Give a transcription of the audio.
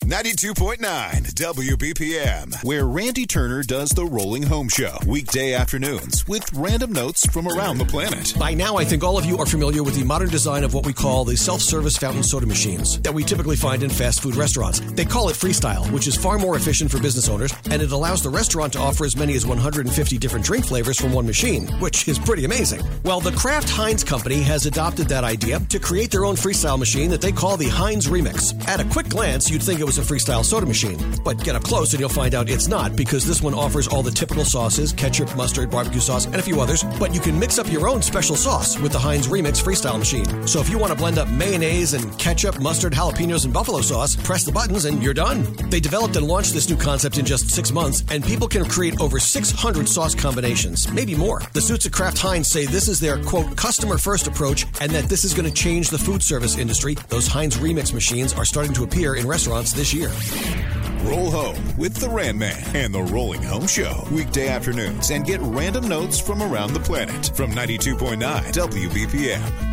92.9 WBPM, where Randy Turner does the Rolling Home Show. Weekday afternoons with random notes from around the planet. By now, I think all of you are familiar with the modern design of what we call the self-service fountain soda machines that we typically find in fast food restaurants. They call it Freestyle, which is far more efficient for business owners, and it allows the restaurant to offer as many as 150 different drink flavors from one machine, which is pretty amazing. Well, the Kraft Heinz Company has adopted that idea to create their own Freestyle machine that they call the Heinz Remix. At a quick glance, you'd think it was a Freestyle soda machine, but get up close and you'll find out it's not, because this one offers all the typical sauces, ketchup, mustard, barbecue sauce, and a few others, but you can mix up your own special sauce with the Heinz Remix Freestyle machine. So if you want to blend up mayonnaise and ketchup, mustard, jalapenos, and buffalo sauce, press the buttons and you're done. They developed and launched this new concept in just 6 months, and people can create over 600 sauce combinations, maybe more. The suits at Kraft Heinz say this is their, quote, customer-first approach, and that this is going to change the food service industry. Those Heinz Remix machines are starting to appear in restaurants this year. Roll home with the Rand Man and the Rolling Home Show. Weekday afternoons, and get random notes from around the planet from 92.9 WBPM.